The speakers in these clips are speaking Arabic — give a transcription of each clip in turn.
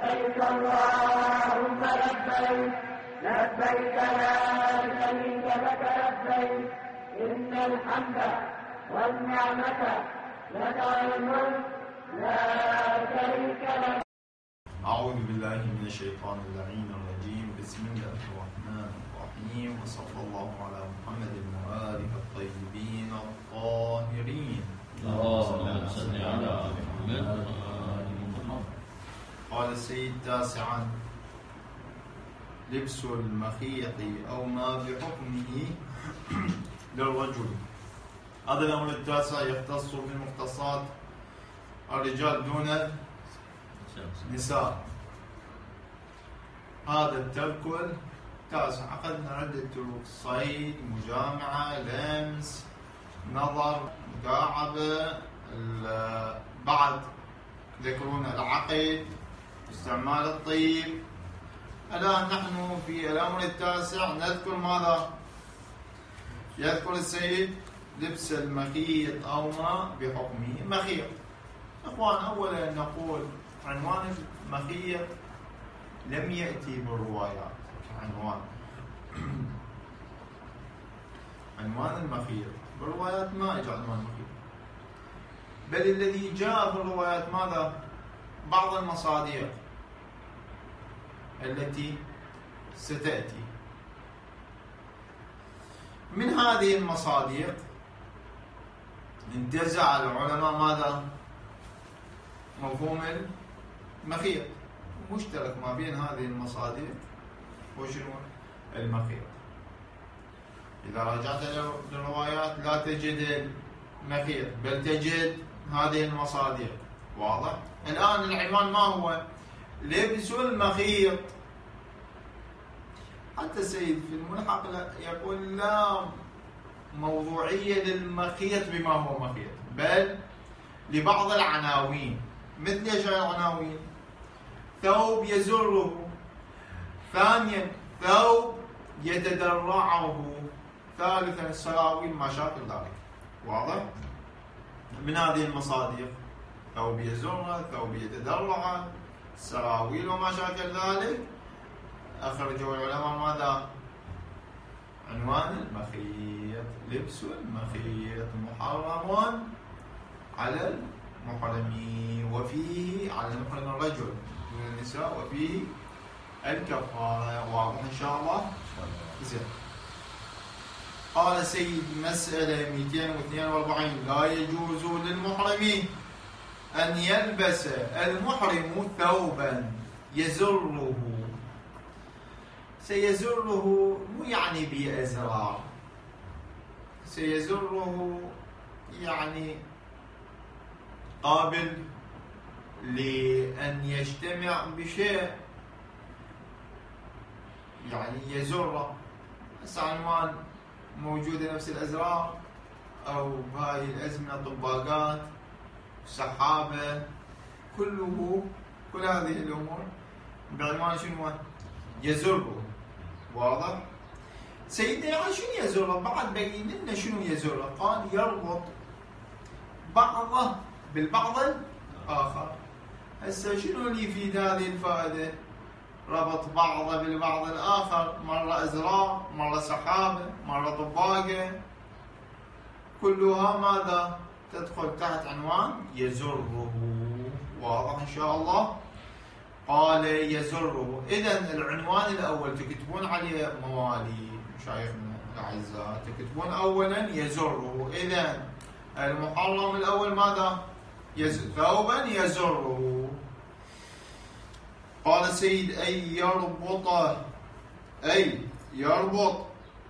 لبيك اللهم لبيك لبيك لا شريك لك لبيك إن الحمد والنعمة لك والملك لا شريك لك. أعوذ بالله من الشيطان اللعين الرجيم. بسم الله الرحمن الرحيم، وصلى الله على محمد وآله الطيبين الطاهرين. اللهم صل على محمد وآل محمد. قال السيد تاسعا: لبس المخيط أو ما بحكمه للرجل. هذا الأمر التاسع يختص بمختصات الرجال دون النساء. هذا الترك التاسع. أخذنا عدة طرق: صيد، مجامعة، لمس، نظر، مداعبة، بعد ذكرون العقد، استعمال الطيب. الآن نحن في الأمر التاسع نذكر ماذا؟ يذكر السيد لبس المخيط أو ما بحكمه. مخيط إخوان، أولا نقول عنوان المخيط لم يأتي بالروايات كعنوان. عنوان المخيط بالروايات ما اجى عنوان المخيط، بل الذي جاء في الروايات ماذا؟ بعض المصادر التي ستأتي. من هذه المصادر انتزع العلماء ماذا؟ مفهوم المخيط. مشترك ما بين هذه المصادر وشنو؟ المخيط. إذا رجعت للروايات لا تجد المخيط، بل تجد هذه المصادر. واضح؟ الآن العنوان ما هو؟ لبس المخيط. حتى السيد في الملحق يقول لا موضوعية للمخيط بما هو مخيط، بل لبعض العناوين. مثل ايش العناوين؟ ثوب يزره، ثانيا ثوب يتدرعه، ثالثا السراويل، ما شاكل ذلك. واضح؟ من هذه المصادر: ثوب يزره، ثوب يتدرعه، السراويل وما شاكل ذلك. أخرجوا العلماء ماذا؟ عنوان المخيط. لبس المخيط محرم على المحرم، وفيه على المحرم الرجل من النساء، وفيه الكفارة. واضح إن شاء الله؟ زين. قال سيد مسألة 242: لا يجوز للمحرم أن يلبس المحرم ثوبا يزره. سيزره مو يعني بأزرار، سيزره يعني قابل لأن يجتمع بشيء، يعني يزره. هسه عنوان موجودة نفس الأزرار، أو بهاي الأزمنة طباقات، سحابة، كل هذه الأمور بعنوان شنو؟ يزره. واضح؟ سيدنا يعني شنو يزره؟ بعد بين لنا شنو يزره. قال يربط بعضه بالبعض الآخر. هسه شنو اللي يفيد هذه الفائدة؟ ربط بعضه بالبعض الآخر، مرة أزرار، مرة سحابة، مرة طباقة، كلها ماذا؟ تدخل تحت عنوان يزره. واضح إن شاء الله؟ قال يزره. إذن العنوان الأول تكتبون عليه موالي مشايخنا الأعزاء، تكتبون أولا يزره. إذن المحرم الأول ماذا؟ ثوبا يزره. قال السيد أي يربط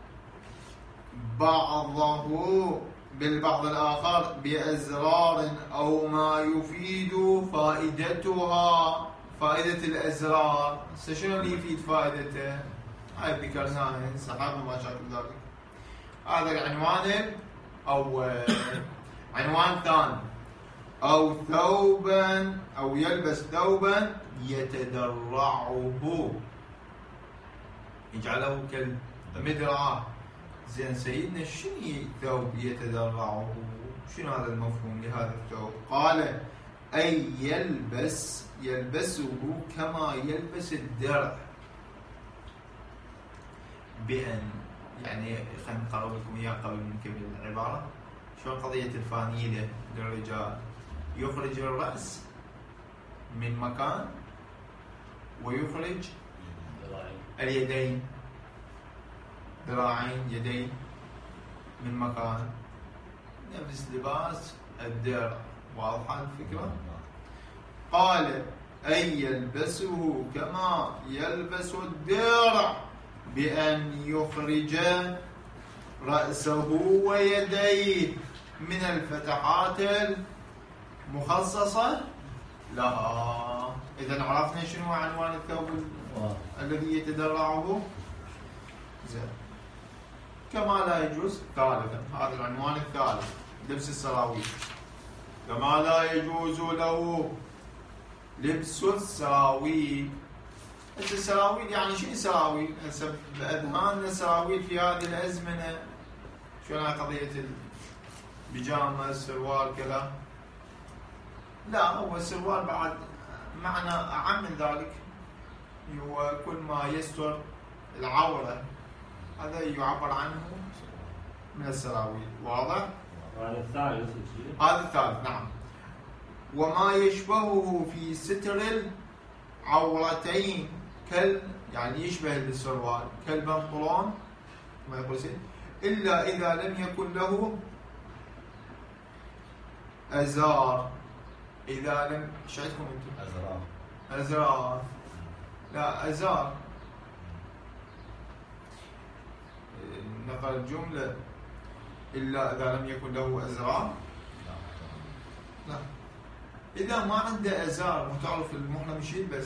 بعضه بالبعض الآخر بأزرار أو ما يفيد فائدتها. فائدة الأزرار شنو اللي يفيد فائدته؟ هاي ذكرناها، سحابة ما شاكل ذلك. هذا العنوان الأول. عنوان ثاني: أو ثوبا، أو يلبس ثوبا يتدرعه، يجعله كالمدرعة. زين سيدنا شنو ثوب يتدرعه؟ شنو هذا المفهوم لهذا الثوب؟ قال أي يلبسه كما يلبس الدرع، بأن يعني خلينا نقرأ لكم إياه قبل من نكمل العبارة. شلون قضية الفانيلة للرجال؟ يخرج الرأس من مكان ويخرج اليدين، ذراعين يدين من مكان، نفس لباس الدرع. واضحة الفكرة؟ قال أي يلبسه كما يلبس الدرع بأن يخرج رأسه ويديه من الفتحات المخصصة لها. إذا عرفنا شنو عنوان الثوب الذي يتدرعه. زين. كما لا يجوز ثالثا، هذا العنوان الثالث، لبس السراويل. كما لا يجوز له لبس السراويل. السراويل يعني شنو سراويل؟ هسه بأذهاننا السراويل في هذه الأزمنة شلون قضية البيجامة السروال كذا؟ لا، هو السروال بعد معنى أعم من ذلك، هو كل ما يستر العورة، هذا يعبر عنه من السراويل. واضح؟ هذا الثالث. هذا الثالث نعم. وما يشبهه في ستر العورتين يعني يشبه السروال كالبنطلون ما يقول إلا إذا لم يكن له أزار. إذا لم شايفكم أنتم أزرار، لا أزار. نقل الجملة إلا إذا لم يكن له أزرار. لا، إذا ما عنده أزار، متعرف المحرم ايش يلبس؟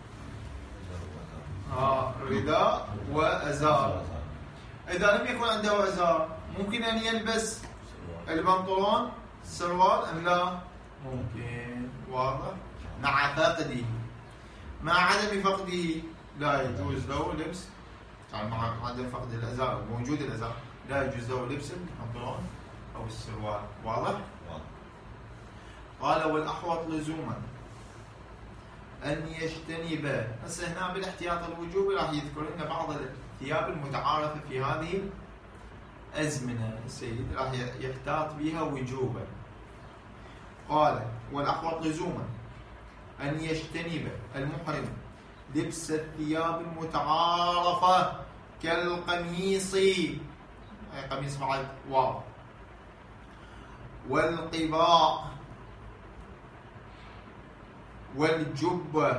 رداء وأزار. إذا لم يكن عنده أزار ممكن أن يلبس البنطلون السروال أم لا؟ ممكن. واضح؟ مع فقده، مع عدم فقده لا يجوز له لبس، يعني مع عدم فقد الأزار ووجود الأزار لا يجوز له لبس البنطلون أو السروال. واضح؟ قال والأحوط لزوما أن يجتنب. هسه هنا بالاحتياط الوجوبي راح يذكر لنا بعض الثياب المتعارفة في هذه الأزمنة، السيد راح يحتاط بها وجوبا. قال والأحوط لزوما أن يجتنب المحرم لبس الثياب المتعارفة كالقميص، قميص بعد واو، والقباء والجبة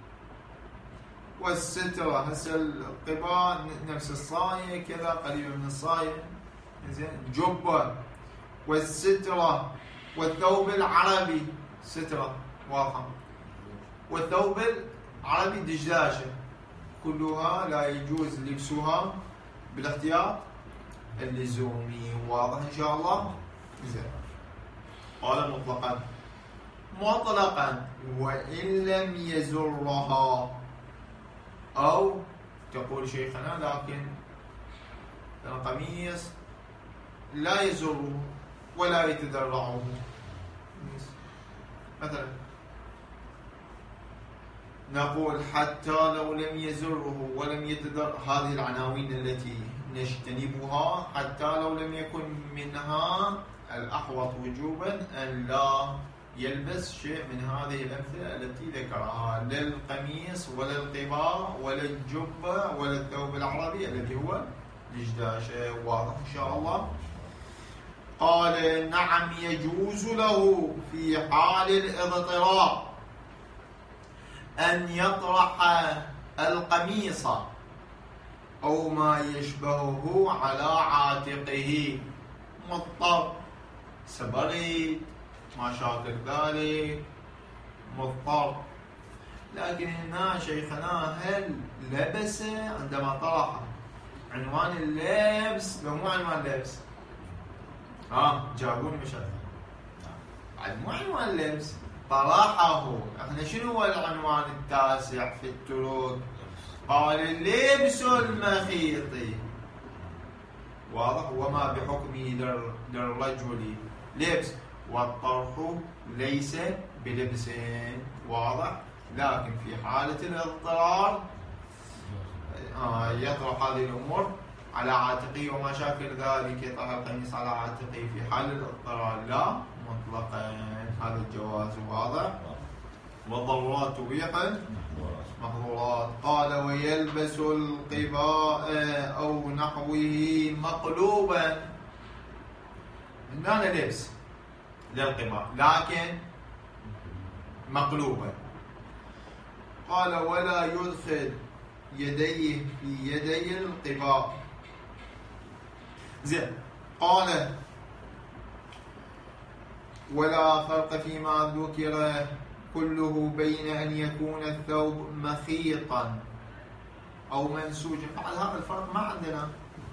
والسترة. هسه القباء نفس الصاية كذا، قريبة من الصاية. زين. جبة والسترة والثوب العربي سترة واضحة، والثوب العربي دجاجة، كلها لا يجوز لبسها بالاحتياط اللزومي. واضح إن شاء الله؟ زين. قال مطلقا وإن لم يزرها، أو تقول شيخنا لكن القميص لا يزره ولا يتدرعه، مثلا نقول حتى لو لم يزره ولم يتدرع. هذه العناوين التي نجتنبها حتى لو لم يكن منها الأحوط وجوبا أن لا يلبس شيء من هذه الأمثلة التي ذكرها، لا القميص ولا القباء ولا الجبة ولا الثوب العربي الذي هو دجداشة. واضح إن شاء الله؟ قال نعم يجوز له في حال الاضطراب أن يطرح القميص أو ما يشبهه على عاتقه، مضطر، سبريد، ما شاكل ذلك، مضطر. لكن هنا شيخنا هل لبس عندما طرح؟ عنوان اللبس لو مو عنوان اللبس جابوني مشاكل. مو عنوان اللبس، طرحه. احنا شنو هو العنوان التاسع في التروك؟ قال لبس المخيط. واضح؟ وما بحكمه للرجل لبس، والطرح ليس بلبس، واضح؟ لكن في حالة الاضطرار يطرح هذه الأمور على عاتقه وما شاكل ذلك، يطرح القميص على عاتقه في حال الاضطرار لا مطلقا، هذا الجواز واضح. والضرورات تبيح المحظورات. قال ويلبس القباء أو نحوه مقلوبا، هنا لبس للقباء لكن مقلوبا. قال ولا يدخل يديه في يدي القباء. زين، قال ولا فرق فيما ذكر كله بين أن يكون الثوب مخيطا أو منسوجا. بعد هذا الفرق ما عندنا،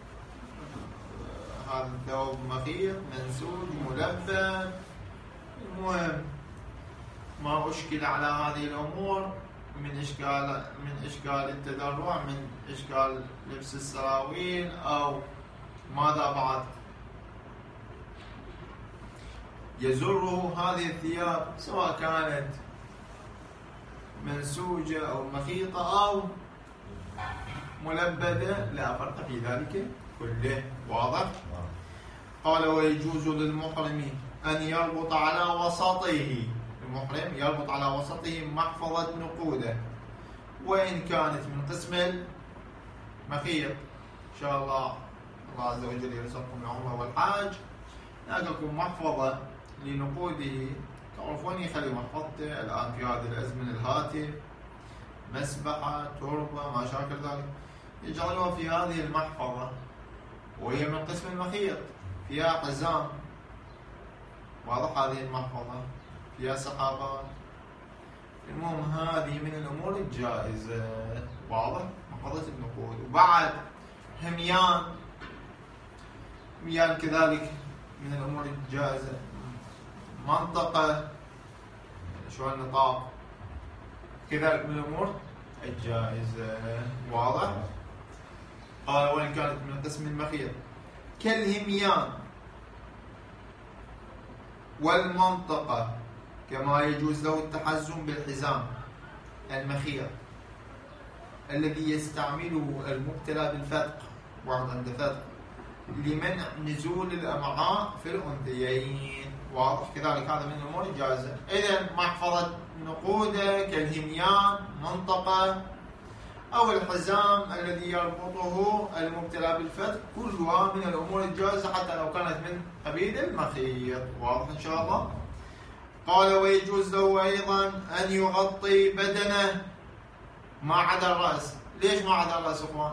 هذا الثوب مخيط منسوج ملبن، المهم ما أشكل على هذه الأمور من إشكال التدرع، من إشكال لبس السراويل أو ماذا بعد. يزره هذه الثياب سواء كانت منسوجة أو مخيطة أو ملبدة، لا فرق في ذلك كله، واضح؟ قال ويجوز للمحرم أن يربط على وسطه، المحرم يربط على وسطه محفظة نقوده، وإن كانت من قسم المخيط. إن شاء الله عز وجل يرزقكم العمرة والحاج، ناقلكم محفظة لنقوده، تعرفون يخلي محفظته الآن في هذه الأزمنة، الهاتف، مسبحة، تربة، ما شاكل ذلك، يجعلوها في هذه المحفظة، وهي من قسم المخيط، فيها حزام، واضح؟ هذه المحفظة فيها سحابات. المهم هذه من الأمور الجائزة، واضح؟ محفظة النقود. وبعد هميان كذلك من الأمور الجائزة. منطقة، شو النطاق، كذلك من الأمور الجائزة، واضح؟ قال وإن كانت من قسم المخيط كالهميان والمنطقة، كما يجوز له التحزم بالحزام المخيط الذي يستعمله المبتلى بالفتق، واحد عنده فتق، لمنع نزول الأمعاء في الأنثيين، واضح؟ كذلك هذا من الأمور الجائزة. إذن محفظة نقوده كالهميان، منطقة، أو الحزام الذي يربطه المبتلى بالفتق، كلها من الأمور الجائزة حتى لو كانت من قبيل المخيط، واضح إن شاء الله؟ قال ويجوز له أيضا أن يغطي بدنه ما عدا الرأس. ليش ما عدا الرأس أخوان؟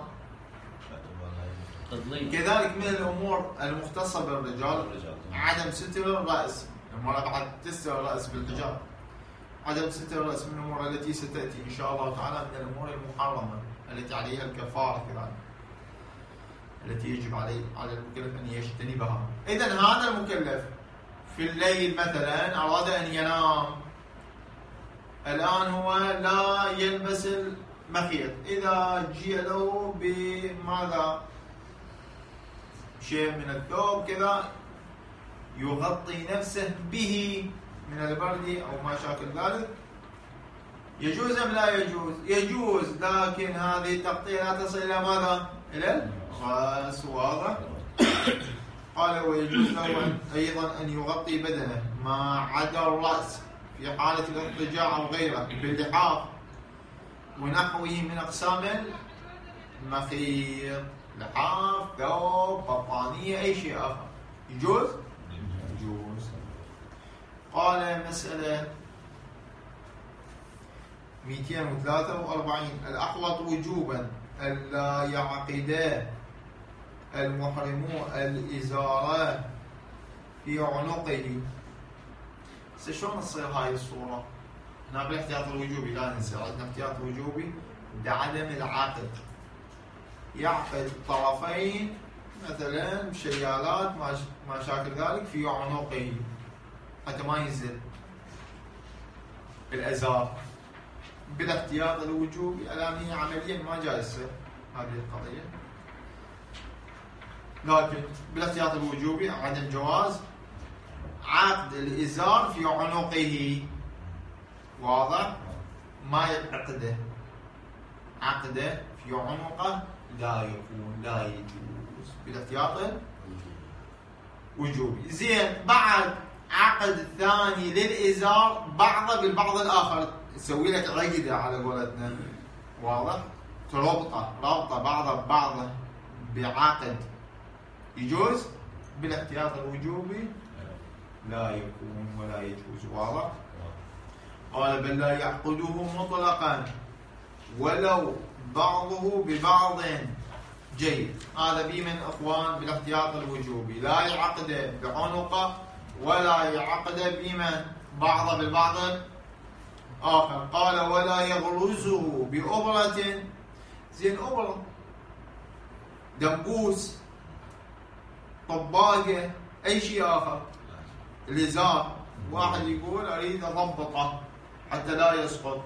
كذلك من الأمور المختصة بالرجال عدم ستر الرأس، المرأة بعد تستر الرأس بالحجاب، عدم ستر الرأس من الأمور التي ستأتي إن شاء الله تعالى من الأمور المحرمة التي عليها الكفارة كذلك، التي يجب على المكلف أن يجتنبها. إذن هذا المكلف في الليل مثلا أراد أن ينام، الآن هو لا يلبس المخيط، إذا جاء له بماذا شيء من الثوب كذا يغطي نفسه به من البرد أو ما شاكل ذلك، يجوز أم لا يجوز؟ يجوز، لكن هذه التغطية لا تصل إلى ماذا؟ إلى الرأس، واضح؟ قال ويجوز له أيضا أن يغطي بدنه ما عدا الرأس في حالة الاضطجاع أو غيره باللحاف ونحوه من أقسام المخيط، لحاف، ثوب، بطانية، أي شيء آخر يجوز؟ يجوز. قال مسألة 243 الأحوط وجوبا ألا يعقد المحرم الإزارة في عنقه. شلون تصير هاي الصورة؟ هنا بالاحتياط الوجوبي لا ننسى، عندنا احتياط وجوبي بعدم العقد، يعقد طرفين مثلا بشيالات ما شاكل ذلك في عنقه حتى ما ينزل الأزار. بالاحتياط الوجوبي الآن هي عمليا ما جالسة هذه القضية، لكن بالاحتياط الوجوبي عدم جواز عقد الإزار في عنقه، واضح؟ ما يعقده عقده في عنقه لا يكون، لا يجوز بالاحتياط الوجوبي. زين، بعد عقد ثاني للإزار بعضه بالبعض الآخر، تسوي لك عقدة على قولتنا، واضح؟ تربطه رابطه بعضه ببعضه بعقد، يجوز بالاحتياط الوجوبي لا يكون ولا يجوز. واضح؟ قال بل لا يعقده مطلقا ولو بعضه ببعض. جيد، هذا بي من اخوان بالاحتياط الوجوبي، لا يعقده بعنقه ولا يعقده بمن بعضه بالبعض اخر. قال ولا يغرزه بأبرة. زين، أبرة، دبوس، طباقة، اي شيء اخر، الازار، واحد يقول اريد اضبطه حتى لا يسقط،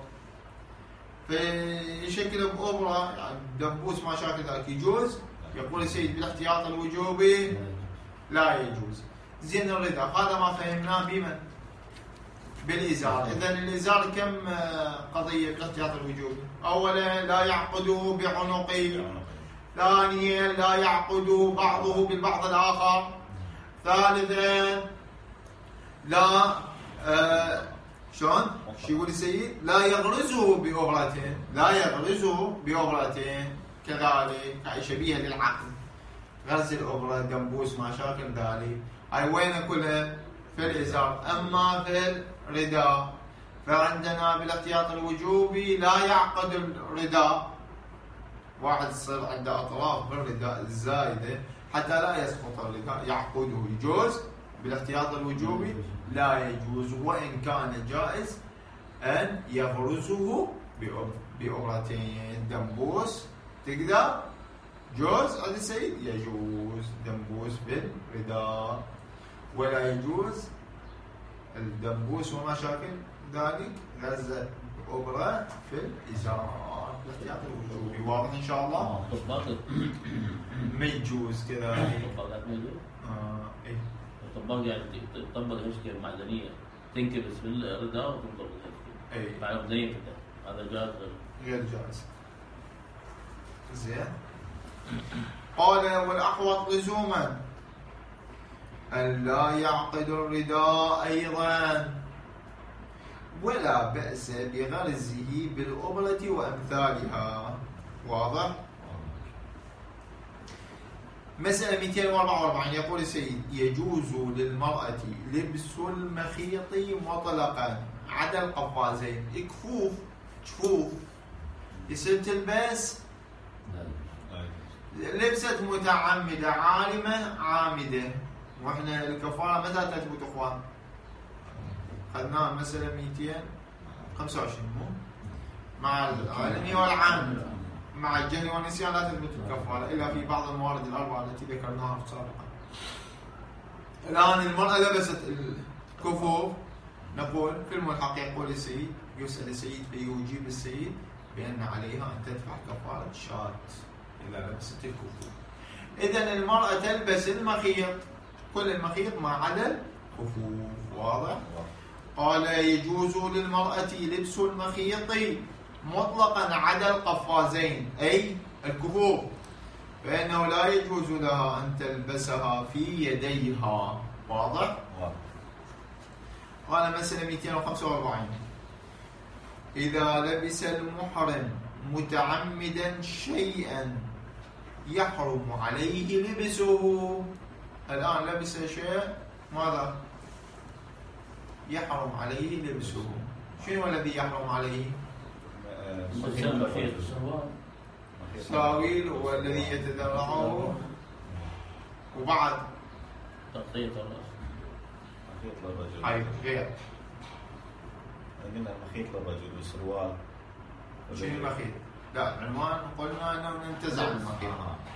فيشكله بأبرة، يعني دبوس ما شاكل ذلك، يجوز؟ يقول السيد بالاحتياط الوجوبي لا يجوز. زين، الرداء هذا ما فهمناه بمن؟ بالإزار. إذن الإزار كم قضية بالاحتياط الوجوبي؟ أولا لا يعقده بعنقه، ثانيا لا يعقده بعضه بالبعض الآخر، ثالثا لا شلون؟ شو يقول السيد؟ لا يغرزه بأبرة، لا يغرزه بأبرة، كذلك هاي شبيهة للعقد، غرز الأبرة، دنبوس، ما شاكل ذلك، هاي وين كلها؟ في الإزار. أما في الرداء فعندنا بالاحتياط الوجوبي لا يعقد الرداء، واحد يصير عنده أطراف بالرداء الزايدة حتى لا يسقط الرداء، يعقده، يجوز بالاحتياط الوجوبي لا يجوز، وإن كان جائز أن يغرزه بأبرتين. دنبوس تقدر، جوز عند السيد، يجوز دنبوس بالرداء، ولا يجوز الدنبوس وما شاكل ذلك غزة أبرة في الإزار بالاحتياط الوجوبي. واضح إن شاء الله؟ ما يجوز كذلك. طباقات ما يجوز؟ إيه. الطباق يعني تطبق هشكة معدنية، تنكبس بالرداء وتنطبق هشكة. إيه. مع معدنية كده، هذا جائز غير جائز. زين. قال والأحوط لزوما أن لا يعقد الرداء أيضا، ولا بأس بغرزه بالأبرة وأمثالها. واضح؟ مسألة 244 يقول السيد يجوز للمرأة لبس المخيط مطلقا عدا القفازين. كفوف، جفوف يصير تلبس لبست متعمدة، عالمة عامدة. واحنا الكفارة متى تثبت اخوان؟ خذناها مسألة 225 مو؟ مع العالمي والعام، مع الجهل والنسيان لا تثبت الكفارة إلا في بعض الموارد الأربعة التي ذكرناها سابقا. الآن المرأة لبست الكفوف، نقول في الملحق يقول السيد، يسأل السيد فيجيب السيد بأن عليها أن تدفع كفارة شاة إذا لبست الكفوف. إذن المرأة تلبس المخيط، كل المخيط ما عدا الكفوف. واضح؟ قال يجوز للمرأة لبس المخيط مطلقا عدا القفازين أي الكفوف، فإنه لا يجوز لها أن تلبسها في يديها. واضح؟ قال مسألة 245 إذا لبس المحرم متعمدا شيئا يحرم عليه لبسه. الآن لبس شيء ماذا؟ يحرم عليه لبسه. شنو الذي يحرم عليه؟ سراويل هو الذي يتدرعه، وبعد تغطية الرأس. مخيط للرجل. هاي غير. قلنا المخيط للرجل والسروال. شنو المخيط؟ لا، العنوان قلنا انه ننتزع المخيط.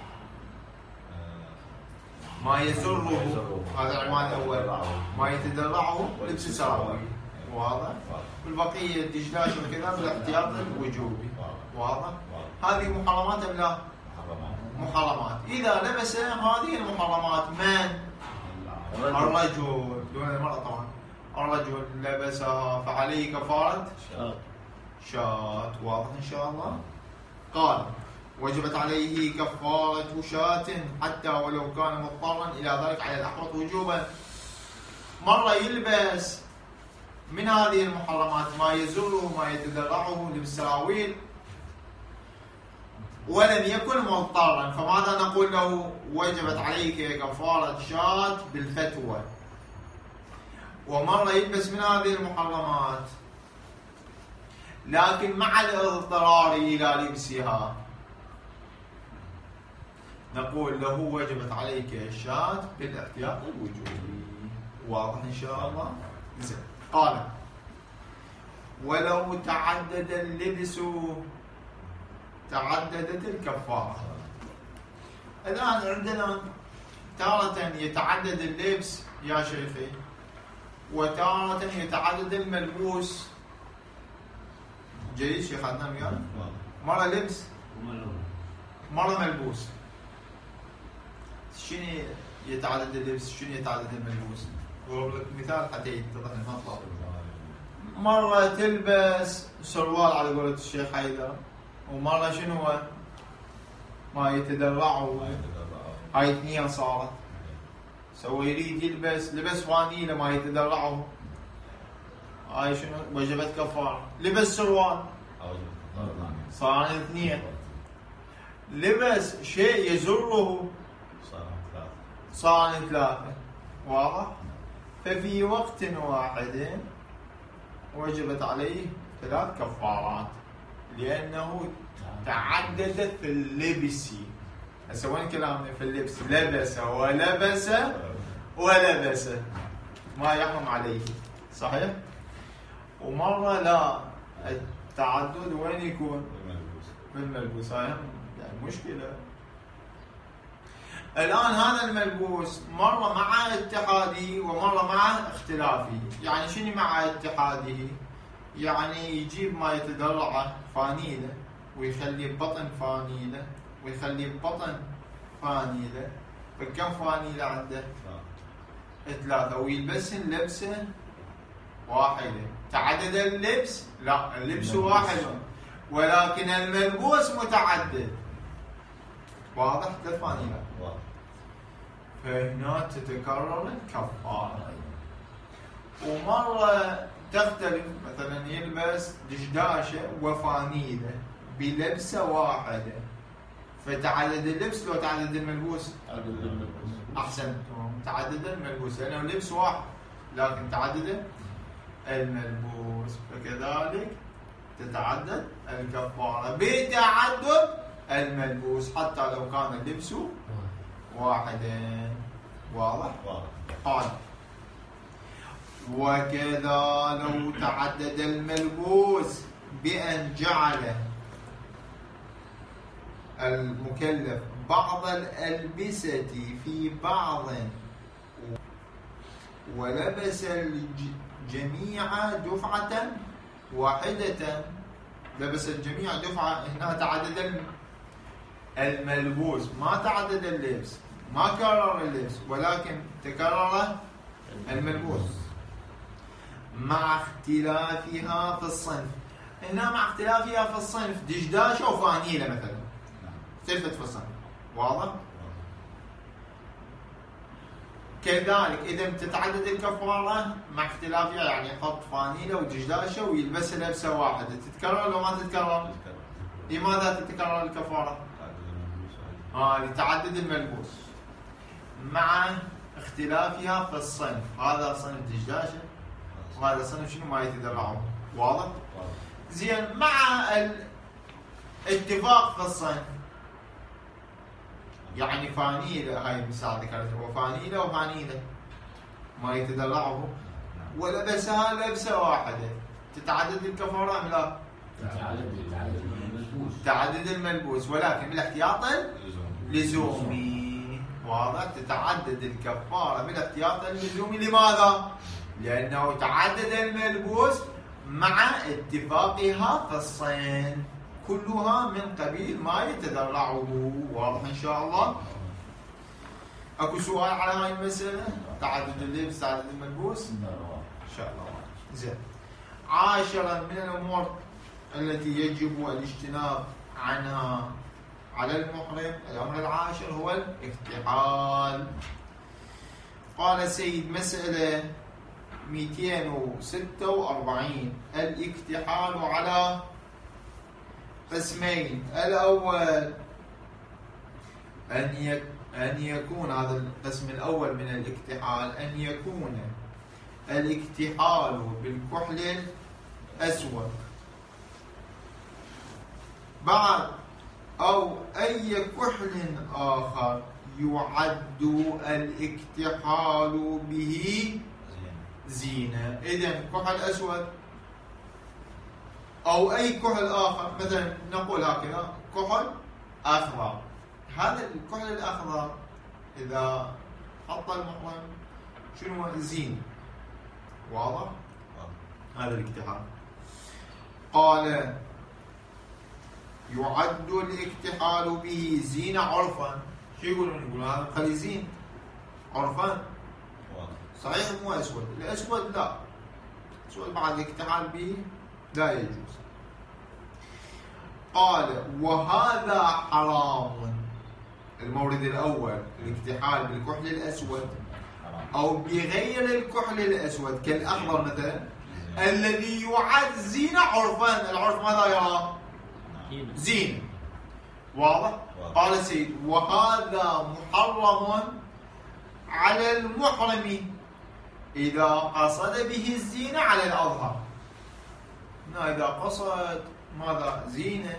ما يزره، هذا العنوان الاول. ما يتدرعه لبس سراويل. واضح؟ والبقيه الدجلاج وكذا بالاحتياط الوجوبي. واضح؟ هذه محرمات ام لا؟ محرمات. اذا لبس هذه المحرمات من؟ الرجل دون المرأة طبعا. الرجل لبسها فعليه كفارة شاط. شاة. واضح إن شاء الله. قال وجبت عليه كفارة شاة حتى ولو كان مضطرا إلى ذلك على الأحوط وجوبا. مرة يلبس من هذه المحرمات ما يزره ما يتدرعه للسراويل ولم يكن مضطرا، فماذا نقول له؟ وجبت عليك كفارة شاة بالفتوى. ومرة يلبس من هذه المحرمات لكن مع الاضطرار إلى لبسها، نقول له وجبت عليك شاة بالاحتياط الوجوبي. واضح إن شاء الله؟ زين. قال ولو تعدد اللبس تعددت الكفارة. الآن عندنا تارة يتعدد اللبس يا شيخي، وتارة يتعدد الملبوس. جيد شيخ عدنان ويانا؟ مرة لبس مرة ملبوس. شنو يتعدد اللبس؟ شنو يتعدد الملبوس؟ أضرب لك مثال حتى يتضح المطلب. مرة تلبس سروال على قولة الشيخ حيدر، ومرة شنو هو؟ ما يتدرعوا. هاي اثنين صارت. سوى يريد لبس فانيلة ما يتدرعوا، هاي شنو؟ وجبت كفارة. لبس سروال صار اثنين. لبس شيء يزره صار ثلاثة. واضح؟ ففي وقت واحد وجبت عليه 3 كفارات لأنه تعددت في اللبس. هسه وين كلامنا في اللبس؟ لبس ولبس ولبس ما يحرم عليه. صحيح؟ ومرة لا، التعدد وين يكون؟ بالملبوس. هاي يعني مشكلة. الآن هذا الملبوس مرة مع اتحاده ومرة مع اختلافه. يعني شنو مع اتحاده؟ يعني يجيب ما يتدرعه فانيلة ويخلي بطن فانيلة ويخلي بطن فانيلة. فكم فانيلة عنده؟ 3. ويلبسن لبسة واحدة. تعدد اللبس؟ لا، اللبس واحد ولكن الملبوس متعدد. واضح؟ 3 فانيلة. فهنا تتكرر الكفارة. ومرة تختلف، مثلا يلبس دشداشة وفانيلة بلبسة واحدة، فتعدد اللبس لو تعدد الملبوس؟ تعدد الملبوس. أحسنتم، تعدد الملبوس لأنه لبس واحد لكن تعدد الملبوس، فكذلك تتعدد الكفارة بتعدد الملبوس حتى لو كان اللبس واحدا. واضح؟ قال وكذا لو تعدد الملبوس بأن جعل المكلف بعض الألبسة في بعض ولبس الجميع دفعة واحدة. لبس الجميع دفعة، هنا تعدد الملبوس ما تعدد اللبس، ما كرر اللبس ولكن تكرر الملبوس مع اختلافها في الصنف. هنا مع اختلافها في الصنف دشداشة وفانيلة مثلا اختلفت في الصنف. واضح؟ كذلك إذا تتعدد الكفارة مع اختلافها، يعني يحط فانيلة ودشداشة ويلبسها لبسة واحدة، تتكرر لو ما تتكرر؟ لماذا تتكرر الكفارة؟ لتعدد الملبوس مع اختلافها في الصنف. هذا صنف دشداشة وهذا صنف شنو ما يتدرعون. واضح؟ زين. مع الاتفاق في الصنف، يعني فانيلة، هاي المثال ذكرته، وفانيلة وفانيلة ما يتدرعه ولبسها لبسة واحدة، تتعدد الكفارة أم لا؟ تعدد الملبوس ولكن بالاحتياط اللزومي. واضح؟ تتعدد الكفارة بالاحتياط اللزومي. لماذا؟ لأنه تعدد الملبوس مع اتفاقها في الصنف، كلها من قبيل ما يتدرعه. واضح إن شاء الله؟ أكو سؤال على هاي المسألة؟ تعدد اللبس تعدد الملبوس؟ شاء الله. زين. عاشرا من الأمور التي يجب الاجتناب عنها على المحرم، الأمر العاشر هو الاكتحال. قال سيد مسألة 246: الاكتحال على قسمين. الأول أن يكون، هذا القسم الأول من الاكتحال، أن يكون الاكتحال بالكحل الأسود بعد أو أي كحل آخر يعد الاكتحال به زينة. إذن كحل أسود أو أي كحل آخر، مثلا نقول هكذا كحل أخضر، هذا الكحل الأخضر إذا حط المحرم شنو زين، واضح؟ هذا الاكتحال. قال يعد الاكتحال به زين عرفا. شو يقولون؟ يقولون هذا خلي زين عرفا. صحيح مو أسود، الأسود لا، الأسود بعد الاكتحال به لا يجوز. قال وهذا حرام. المورد الأول الاكتحال بالكحل الأسود أو بغير الكحل الأسود كالأخضر مثلا، الذي يعد زين عرفا. العرف ماذا يرى؟ زين، واضح؟ قال سيد وهذا محرم على المحرم إذا قصد به الزينة على الأظهر. إذا قصد ماذا؟ زينة،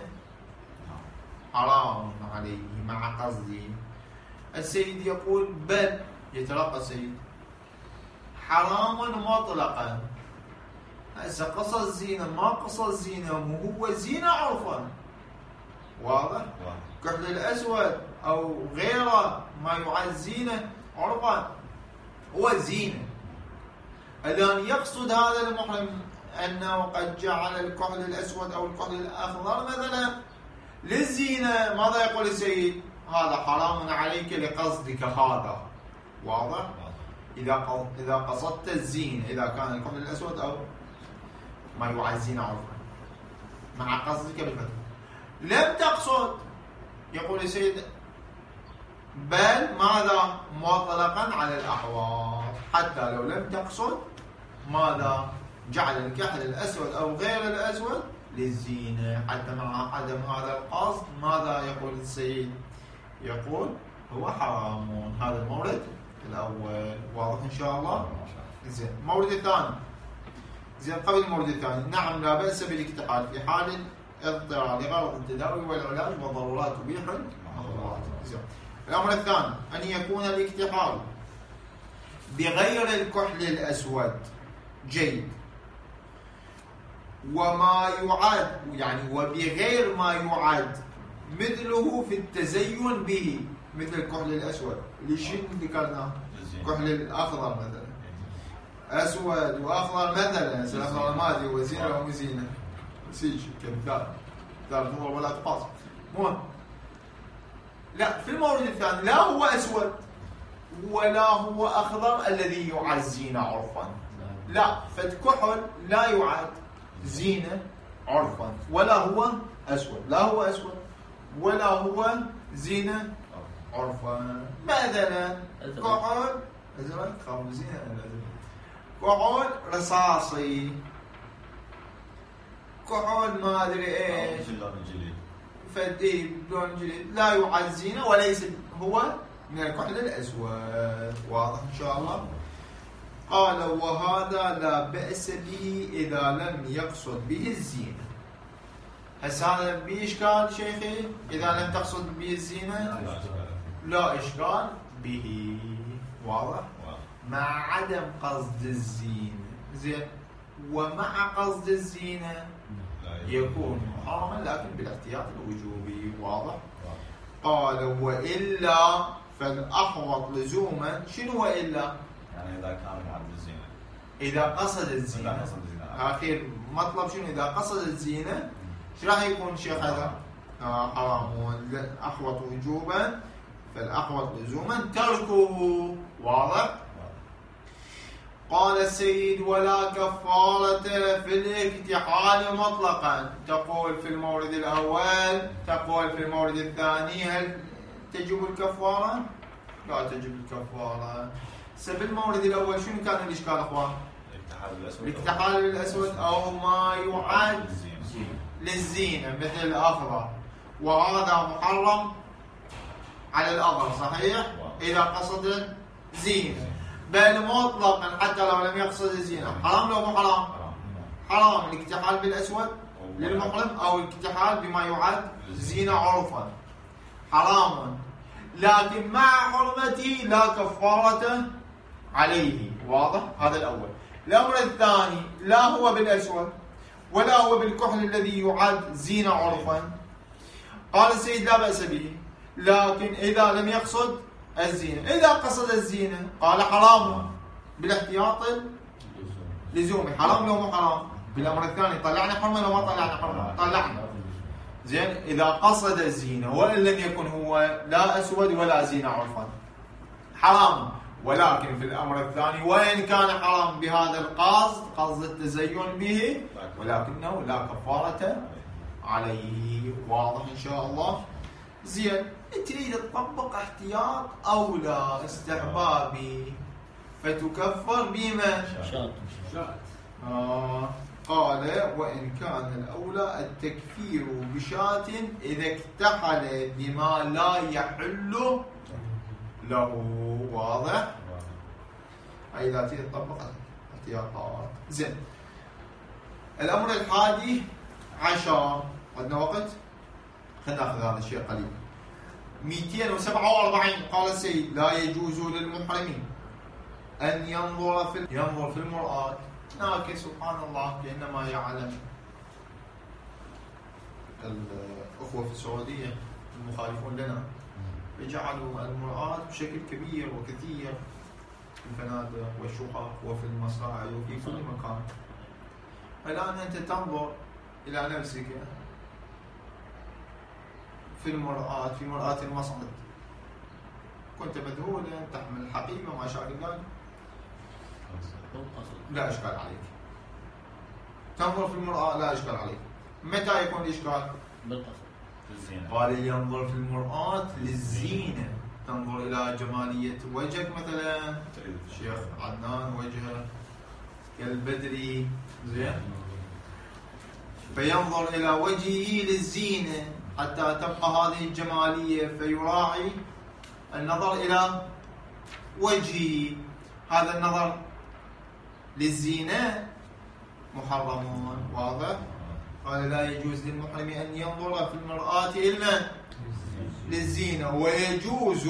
حرام عليه مع قصده. السيد يقول بل يتلقى السيد حراما مطلقا. هسه قصد زينة ما قصد زينة، وهو زينة عرفا، واضح؟ كحل الأسود أو غيره ما يعد زينة عرفا هو زينة. إذن يقصد هذا المحرم أنه قد جعل الكحل الأسود أو الكحل الأخضر مثلا للزينة، ماذا يقول السيد؟ هذا حرام عليك لقصدك هذا، واضح؟ إذا قصدت الزينة، إذا كان الكحل الأسود أو ما يعد زينة عرفا مع قصدك بالفتح. لم تقصد، يقول السيد بل ماذا؟ مطلقا على الأحوال، حتى لو لم تقصد ماذا؟ جعل الكحل الأسود أو غير الأسود للزينة، حتى مع عدم هذا القصد ماذا يقول السيد؟ يقول هو حرام. هذا المورد الأول، واضح إن شاء الله؟ زين. المورد الثاني، زين قبل المورد الثاني، نعم لا بأس بالاكتحال في حال اضطرار لغرض التداوي والعلاج والضرورات تبيح المحظورات. الأمر الثاني أن يكون الاكتحال بغير الكحل الأسود جيد، وما يعد يعني وبغير ما يعد مثله في التزين به، مثل الكحل الأسود اللي شنو ذكرناه؟ الكحل الأخضر مثلا، أسود وأخضر مثلا، الأخضر ما أدري هو زينة أو مو زينة، سيج كمثال تضرب ولا تقاس. مهم. لا، في المورد الثاني لا هو أسود ولا هو أخضر الذي يعد زينة عرفا، لا، فالكحل لا يعد زينة عرفا، ولا هو أسود، لا هو أسود ولا هو زينة عرفا. مثلا كحل أزرق، خاف زينة، كحل رصاصي، كحل ما أدري إيش، فدي بلون جليد، لا يعد زينة وليس هو من الكحل الأسود، واضح إن شاء الله؟ قال وهذا لا بأس به إذا لم يقصد به الزينة. هسه هذا به إشكال شيخي؟ إذا لم تقصد به الزينة لا إشكال به، واضح؟ مع عدم قصد الزينة. زين. ومع قصد الزينة يكون محرما لكن بالاحتياط الوجوبي، واضح؟ قال وإلا فالأحوط لزوما. شنو وإلا؟ يعني إذا كان معد الزينة، إذا قصد الزينة، أخير مطلب شنو؟ إذا قصد الزينة شو راح يكون شيخ هذا؟ حرام. أحوط وجوبا فالأحوط لزوما تركه، واضح؟ قال السيد: ولا كفارة في الاكتحال مطلقا. تقول في المورد الأول، تقول في المورد الثاني، هل تجب الكفارة؟ لا تجب الكفارة. في المورد الأول شنو كان الإشكال أخوان؟ الاكتحال بالأسود أو ما يعد للزينة مثل الأخضر، وهذا محرم على الأظهر صحيح؟ إذا قصد الزينة، بل مطلقا حتى لو لم يقصد الزينة. حرام لو مو حرام؟ حرام الاكتحال بالأسود للمحرم أو الاكتحال بما يعد زينة عرفا، حرام، لكن مع حرمته لا كفارة عليه. واضح؟ هذا الأول. الأمر الثاني: لا هو بالأسود ولا هو بالكحل الذي يعد زينة عرفا. قال السيد: لا بأس به، لكن إذا لم يقصد الزينة. إذا قصد الزينة قال: حرام بالاحتياط لزومي. حرام لو مو حرام؟ بالأمر الثاني طلعنا حرمة لو ما طلعنا حرمة؟ طلعنا. زين، إذا قصد الزينة وإن لم يكن هو لا أسود ولا زينة عرفا حرام. ولكن في الأمر الثاني وإن كان حرام بهذا القصد، قصد التزين به، ولكنه لا كفارة عليه. واضح إن شاء الله؟ زين، تريد تطبق احتياط أو لا استحبابي فتكفر بما شاط. قال: وإن كان الأولى التكفير بشاة إذا اكتحل بما لا يحل له. واضح؟ أي لا تريد تطبق احتياطات. زين، الأمر الحادي عشر، عندنا وقت؟ خلينا ناخذ هذا الشيء قليل. 247 قال السيد: لا يجوز للمحرم أن ينظر في المرآة. لكن سبحان الله كأنما يعلم الأخوة في السعودية المخالفون لنا جعلوا المرآة بشكل كبير وكثير في الفنادق والشقق وفي المصاعد وفي كل مكان. الآن أنت تنظر إلى نفسك في المرآة، في مرآة المصعد، كنت مذهولا تحمل الحقيبة ما شاكل ذلك، لا إشكال عليك. تنظر في المرآة لا إشكال عليك. متى يكون الإشكال؟ قال: ينظر في المرآة للزينة، تنظر إلى جمالية وجهك مثلا، شيخ عدنان وجهه كالبدري، زين، فينظر إلى وجهه للزينة حتى تبقى هذه الجمالية، فيراعي النظر إلى وجهه. هذا النظر للزينة محرم. واضح؟ قال: لا يجوز للمحرم أن ينظر في المرآة إلا للزينة، ويجوز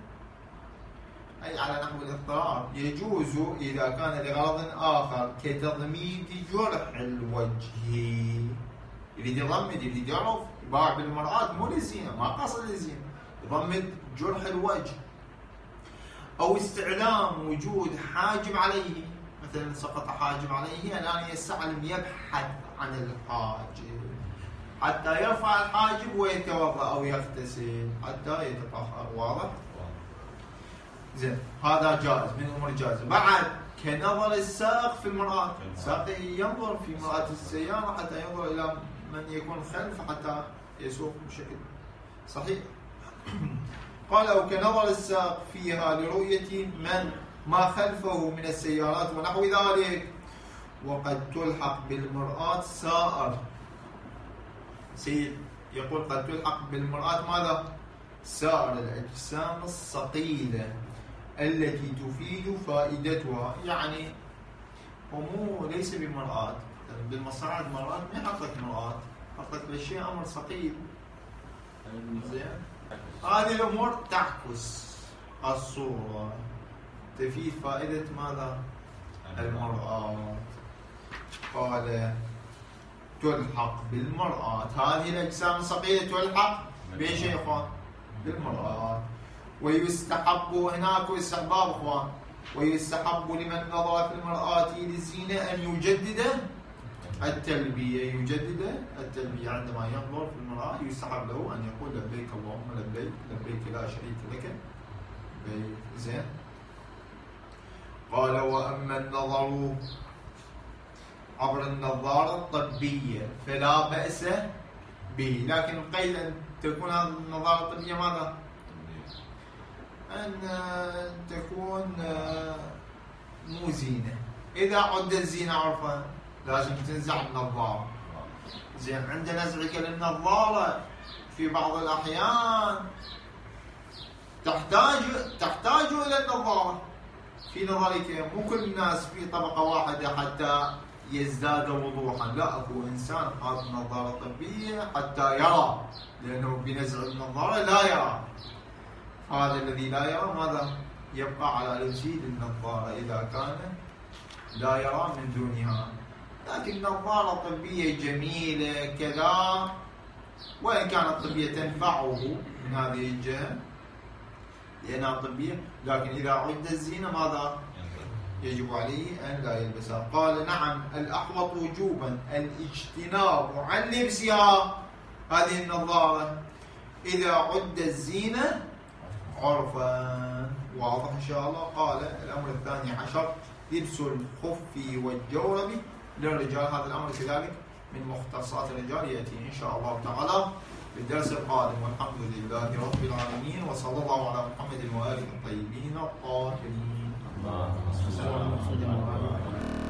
أي على نحو الاضطرار، يجوز إذا كان لغرض آخر كتضميد جرح الوجه. يريد يضمد، يريد يعرف، يباع بالمرآة مو للزينة، ما قصد للزينة، يضمد جرح الوجه، أو استعلام وجود حاجب عليه، مثلا سقط حاجب عليه، الآن يستعلم يبحث عن الحاجب حتى يرفع الحاجب ويتوضأ أو يغتسل حتى يتطهر. واضح؟ زين، هذا جائز من الأمور الجائزة. بعد كنظر السائق في المرآة، السائق ينظر في مرآة السيارة حتى ينظر إلى من يكون خلف حتى يسوق بشكل صحيح. قال: أو كنظر السائق فيها لرؤية ما خلفه من السيارات ونحو ذلك. وقد تلحق بالمرآة سائر. سيد يقول: قد تلحق بالمرآة ماذا؟ سائر الأجسام الثقيلة التي تفيد فائدتها. يعني مو ليس بمرآة، بالمصاعد مرات ما يحط لك مرآة، يحط لك بالشيء أمر ثقيل. زين، هذه الأمور تعكس الصورة، تفيد فائدة ماذا؟ المرآة. قال: تلحق بالمرآة، هذه الأجسام الثقيلة تلحق بأي شيء إخوان؟ بالمرآة. ويستحب هناك استحباب إخوان، ويستحب لمن نظر في المرآة للزينة أن يجدد التلبية. يجدد التلبية عندما ينظر في المرآة، يستحب له أن يقول: لبيك اللهم لبيك، لبيك لا شريك لك لبيك. زين. قال وأما النظر عبر النظارة الطبية فلا بأس به، لكن القيد أن تكون هذه النظارة الطبية ماذا؟ أن تكون مو زينة. إذا عد الزينة عرفا لازم تنزع النظارة. زين، عند نزعك للنظارة في بعض الأحيان تحتاج إلى النظارة. في نظرك مو كل الناس في طبقة واحدة حتى يزداد وضوحا، لا، أكو إنسان حاط نظارة طبية حتى يرى، لأنه بنزع النظارة لا يرى. هذا الذي لا يرى ماذا؟ يبقى على لبسه للنظارة إذا كان لا يرى من دونها. لكن نظارة طبية جميلة كذا، وإن كانت طبية تنفعه من هذه الجهة لأنها طبية، لكن إذا عد الزينة ماذا؟ يجب عليه أن لا يلبسها. قال نعم، الأحوط وجوبا الاجتناب عن لبسها هذه النظارة إذا عد الزينة عرفا. واضح إن شاء الله. قال الأمر الثاني عشر لبس الخف والجورب للرجال. هذا الأمر كذلك من مختصات الرجال، يأتي إن شاء الله تعالى بالدرس القادم. والحمد لله رب العالمين، وصلى الله على محمد وآله الطيبين الطاهرين.